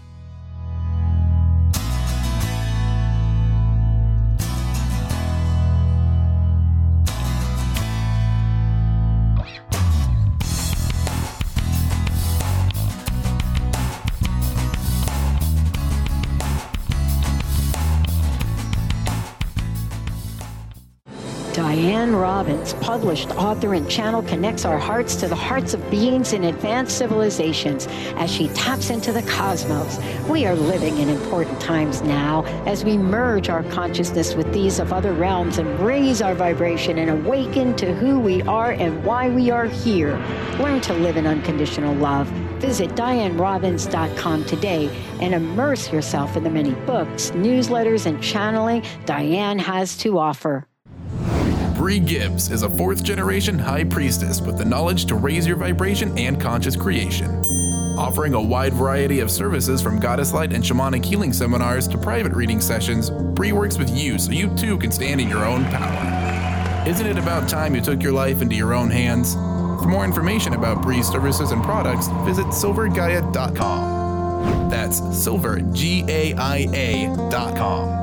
Diane Robbins, published author and channel, connects our hearts to the hearts of beings in advanced civilizations as she taps into the cosmos. We are living in important times now as we merge our consciousness with these of other realms and raise our vibration and awaken to who we are and why we are here. Learn to live in unconditional love. Visit Diane Robbins dot com today and immerse yourself in the many books, newsletters, and channeling Diane has to offer. Bree Gibbs is a fourth-generation high priestess with the knowledge to raise your vibration and conscious creation. Offering a wide variety of services from Goddess Light and Shamanic Healing Seminars to private reading sessions, Bree works with you so you too can stand in your own power. Isn't it about time you took your life into your own hands? For more information about Bree's services and products, visit silver gaia dot com. That's silver, G A I A dot com.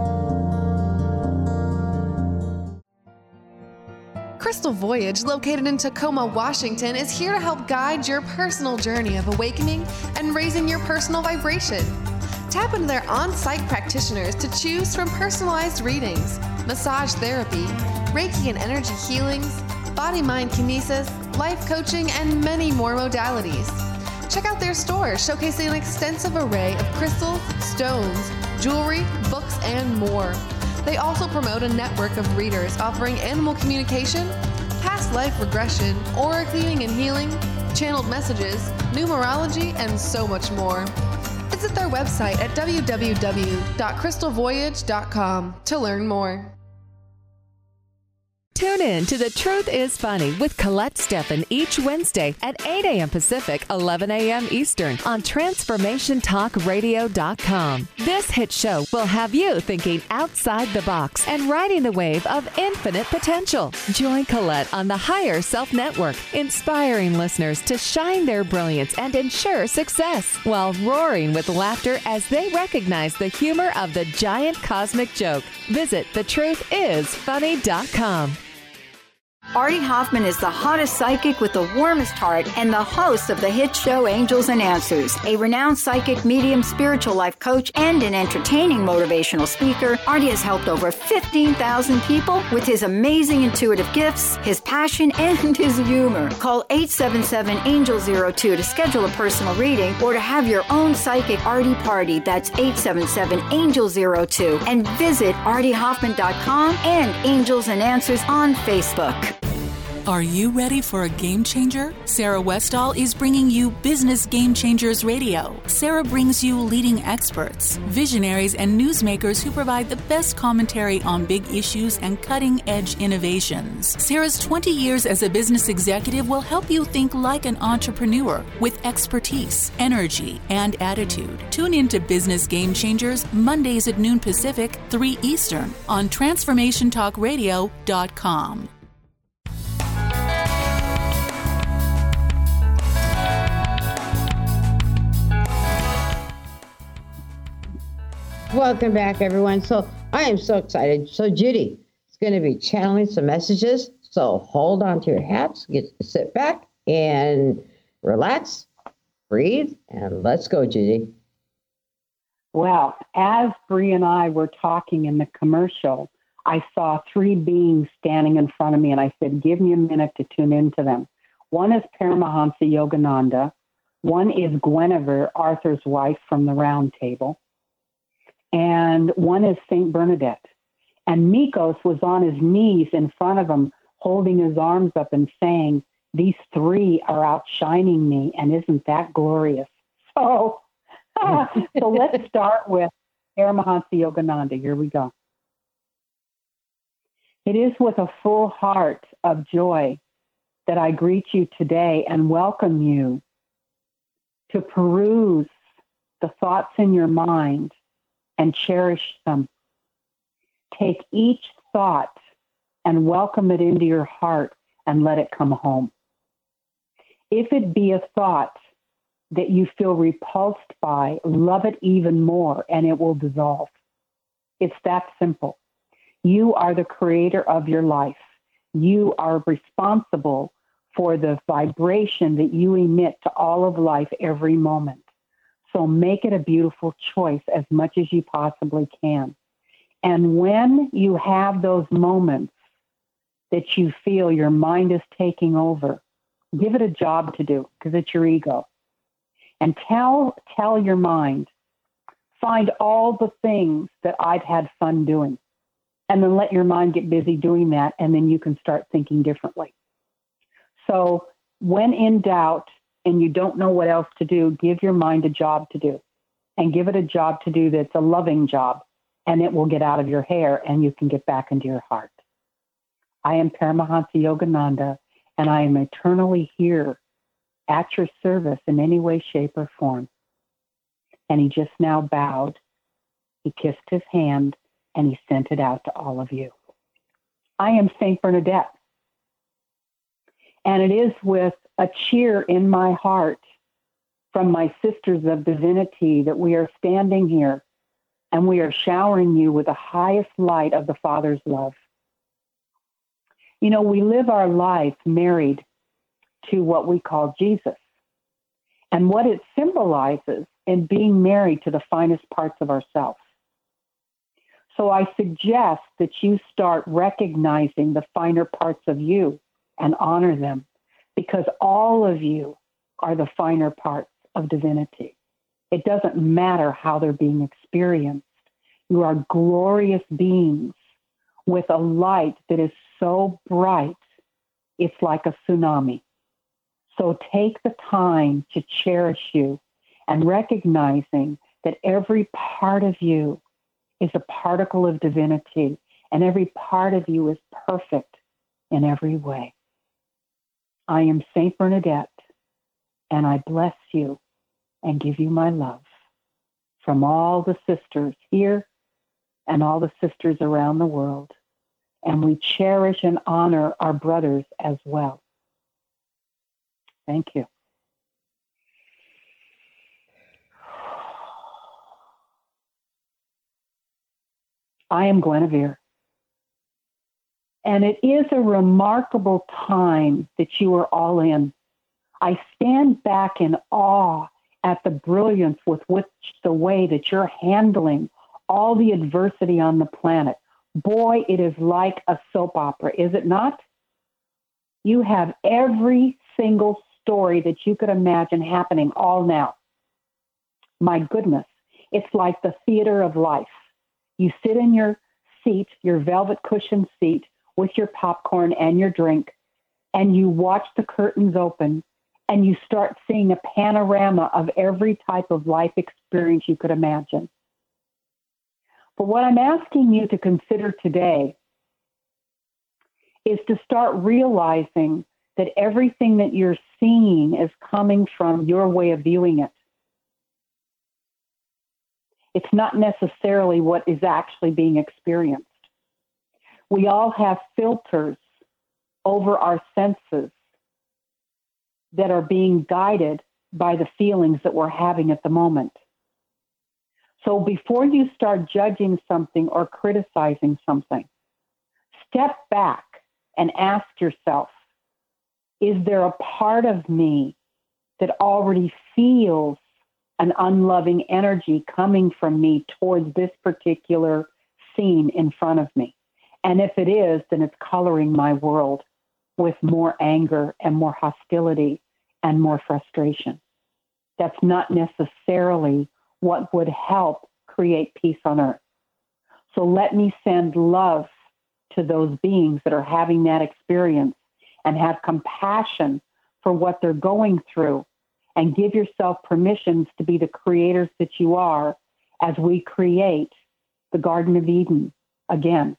Crystal Voyage, located in Tacoma, Washington, is here to help guide your personal journey of awakening and raising your personal vibration. Tap into their on-site practitioners to choose from personalized readings, massage therapy, Reiki and energy healings, body-mind kinesis, life coaching, and many more modalities. Check out their store, showcasing an extensive array of crystals, stones, jewelry, books, and more. They also promote a network of readers offering animal communication, past life regression, aura cleaning and healing, channeled messages, numerology, and so much more. Visit their website at w w w dot crystal voyage dot com to learn more. Tune in to The Truth is Funny with Colette Steffen each Wednesday at eight a.m. Pacific, eleven a.m. Eastern on transformation talk radio dot com. This hit show will have you thinking outside the box and riding the wave of infinite potential. Join Colette on the Higher Self Network, inspiring listeners to shine their brilliance and ensure success while roaring with laughter as they recognize the humor of the giant cosmic joke. Visit the truth is funny dot com. Artie Hoffman is the hottest psychic with the warmest heart and the host of the hit show Angels and Answers. A renowned psychic, medium, spiritual life coach, and an entertaining motivational speaker, Artie has helped over fifteen thousand people with his amazing intuitive gifts, his passion, and his humor. Call eight seven seven, angel zero two to schedule a personal reading or to have your own psychic Artie party. That's eight seven seven, angel zero two. And visit artie hoffman dot com and Angels and Answers on Facebook. Are you ready for a game changer? Sarah Westall is bringing you Business Game Changers Radio. Sarah brings you leading experts, visionaries, and newsmakers who provide the best commentary on big issues and cutting-edge innovations. Sarah's twenty years as a business executive will help you think like an entrepreneur with expertise, energy, and attitude. Tune in to Business Game Changers Mondays at noon Pacific, three Eastern on transformation talk radio dot com. Welcome back, everyone. So I am so excited. So Judy is going to be channeling some messages. So hold on to your hats, get sit back and relax, breathe, and let's go, Judy. Well, as Bree and I were talking in the commercial, I saw three beings standing in front of me, and I said, give me a minute to tune into them. One is Paramahansa Yogananda. One is Guinevere, Arthur's wife from the Round Table. And one is Saint Bernadette. And Mikos was on his knees in front of him, holding his arms up and saying, these three are outshining me, and isn't that glorious? So, so let's start with Paramahansa Yogananda. Here we go. It is with a full heart of joy that I greet you today and welcome you to peruse the thoughts in your mind and cherish them. Take each thought and welcome it into your heart and let it come home. If it be a thought that you feel repulsed by, love it even more and it will dissolve. It's that simple. You are the creator of your life. You are responsible for the vibration that you emit to all of life every moment. So make it a beautiful choice as much as you possibly can. And when you have those moments that you feel your mind is taking over, give it a job to do because it's your ego. And tell, tell your mind, find all the things that I've had fun doing. And then let your mind get busy doing that, and then you can start thinking differently. So when in doubt, and you don't know what else to do, give your mind a job to do. And give it a job to do that's a loving job, and it will get out of your hair, and you can get back into your heart. I am Paramahansa Yogananda, and I am eternally here at your service in any way, shape, or form. And he just now bowed. He kissed his hand, and he sent it out to all of you. I am Saint Bernadette. And it is with a cheer in my heart from my sisters of divinity that we are standing here and we are showering you with the highest light of the Father's love. You know, we live our life married to what we call Jesus. And what it symbolizes in being married to the finest parts of ourselves. So I suggest that you start recognizing the finer parts of you and honor them, because all of you are the finer parts of divinity. It doesn't matter how they're being experienced. You are glorious beings with a light that is so bright, it's like a tsunami. So take the time to cherish you and recognizing that every part of you is a particle of divinity, and every part of you is perfect in every way. I am Saint Bernadette, and I bless you and give you my love from all the sisters here and all the sisters around the world. And we cherish and honor our brothers as well. Thank you. I am Guinevere. And it is a remarkable time that you are all in. I stand back in awe at the brilliance with which the way that you're handling all the adversity on the planet. Boy, it is like a soap opera, is it not? You have every single story that you could imagine happening all now. My goodness, it's like the theater of life. You sit in your seat, your velvet cushion seat, with your popcorn and your drink, and you watch the curtains open, and you start seeing a panorama of every type of life experience you could imagine. But what I'm asking you to consider today is to start realizing that everything that you're seeing is coming from your way of viewing it. It's not necessarily what is actually being experienced. We all have filters over our senses that are being guided by the feelings that we're having at the moment. So before you start judging something or criticizing something, step back and ask yourself, is there a part of me that already feels an unloving energy coming from me towards this particular scene in front of me? And if it is, then it's coloring my world with more anger and more hostility and more frustration. That's not necessarily what would help create peace on earth. So let me send love to those beings that are having that experience and have compassion for what they're going through, and give yourself permissions to be the creators that you are as we create the Garden of Eden again.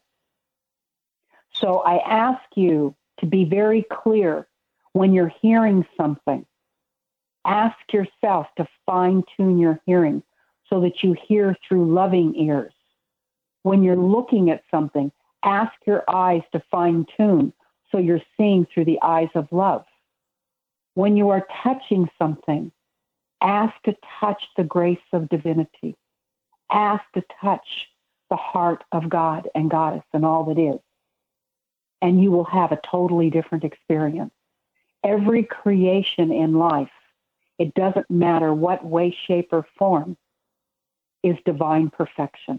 So I ask you to be very clear when you're hearing something. Ask yourself to fine-tune your hearing so that you hear through loving ears. When you're looking at something, ask your eyes to fine-tune so you're seeing through the eyes of love. When you are touching something, ask to touch the grace of divinity. Ask to touch the heart of God and Goddess and all that is. And you will have a totally different experience. Every creation in life, it doesn't matter what way, shape, or form, is divine perfection.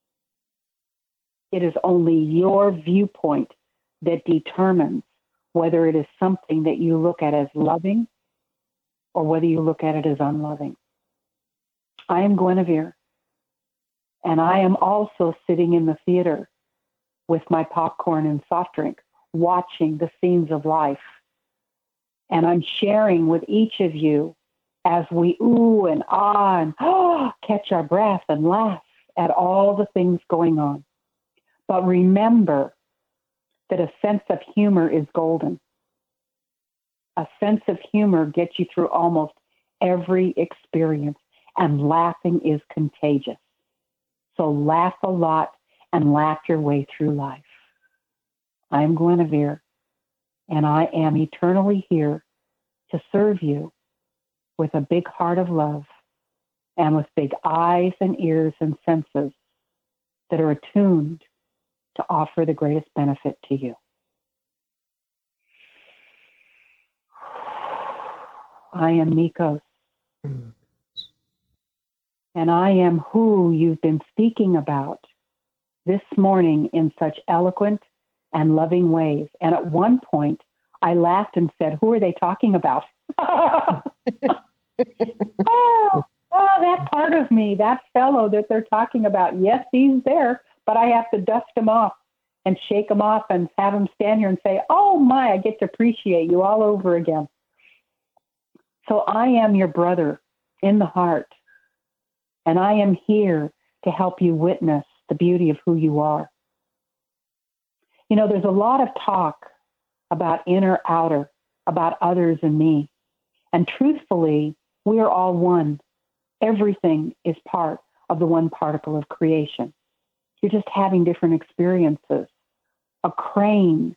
It is only your viewpoint that determines whether it is something that you look at as loving or whether you look at it as unloving. I am Guinevere, and I am also sitting in the theater with my popcorn and soft drink, watching the scenes of life. And I'm sharing with each of you as we ooh and ah and oh, catch our breath and laugh at all the things going on. But remember that a sense of humor is golden. A sense of humor gets you through almost every experience, and laughing is contagious. So laugh a lot and laugh your way through life. I'm Guinevere, and I am eternally here to serve you with a big heart of love and with big eyes and ears and senses that are attuned to offer the greatest benefit to you. I am Mikos, and I am who you've been speaking about this morning in such eloquent and loving ways. And at one point, I laughed and said, who are they talking about? oh, oh, that part of me, that fellow that they're talking about, yes, he's there, but I have to dust him off and shake him off and have him stand here and say, oh my, I get to appreciate you all over again. So I am your brother in the heart, and I am here to help you witness the beauty of who you are. You know, there's a lot of talk about inner, outer, about others and me. And truthfully, we are all one. Everything is part of the one particle of creation. You're just having different experiences. A crane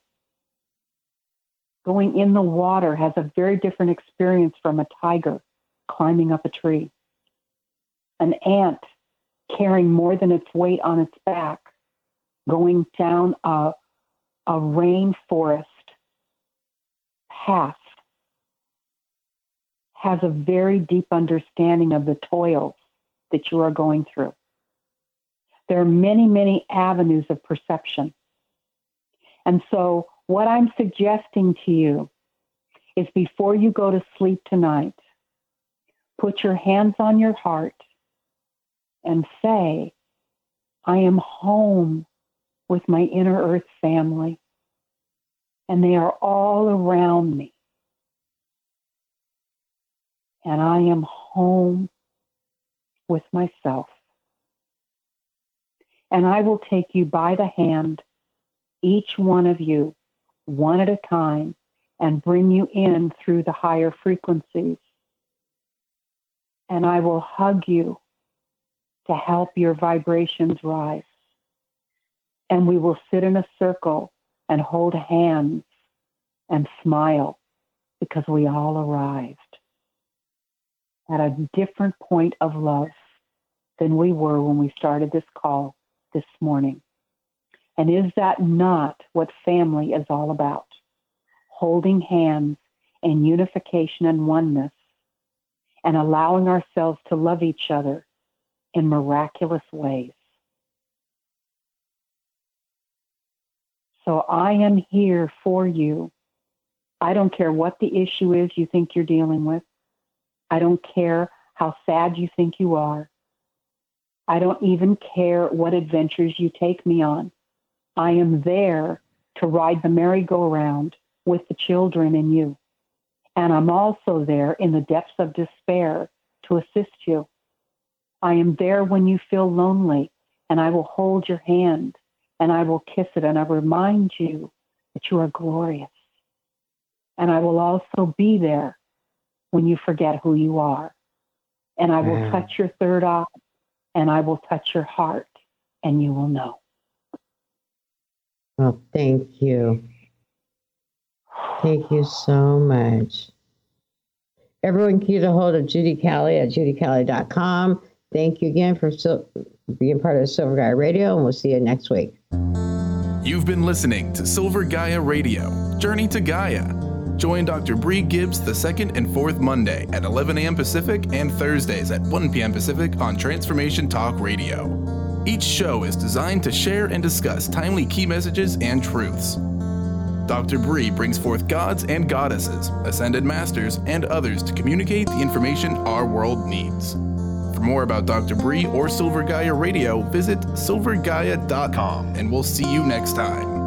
going in the water has a very different experience from a tiger climbing up a tree. An ant carrying more than its weight on its back, going down a, a rainforest path, has a very deep understanding of the toils that you are going through. There are many, many avenues of perception. And so what I'm suggesting to you is before you go to sleep tonight, put your hands on your heart and say, I am home with my inner earth family, and they are all around me. And I am home with myself. And I will take you by the hand, each one of you, one at a time, and bring you in through the higher frequencies. And I will hug you to help your vibrations rise. And we will sit in a circle and hold hands and smile because we all arrived at a different point of love than we were when we started this call this morning. And is that not what family is all about? Holding hands in unification and oneness, and allowing ourselves to love each other in miraculous ways. So I am here for you. I don't care what the issue is you think you're dealing with. I don't care how sad you think you are. I don't even care what adventures you take me on. I am there to ride the merry-go-round with the children and you. And I'm also there in the depths of despair to assist you. I am there when you feel lonely, and I will hold your hand, and I will kiss it, and I remind you that you are glorious. And I will also be there when you forget who you are. And I will yeah. touch your third eye, and I will touch your heart, and you will know. Well, thank you. Thank you so much. Everyone can get a hold of Judy Kelly at judy kelly dot com. Thank you again for sil- being part of Silver Gaia Radio, and we'll see you next week. You've been listening to Silver Gaia Radio, Journey to Gaia. Join Doctor Bree Gibbs the second and fourth Monday at eleven a.m. Pacific and Thursdays at one p.m. Pacific on Transformation Talk Radio. Each show is designed to share and discuss timely key messages and truths. Doctor Bree brings forth gods and goddesses, ascended masters, and others to communicate the information our world needs. For more about Doctor Bree or Silver Gaia Radio, visit silver gaia dot com, and we'll see you next time.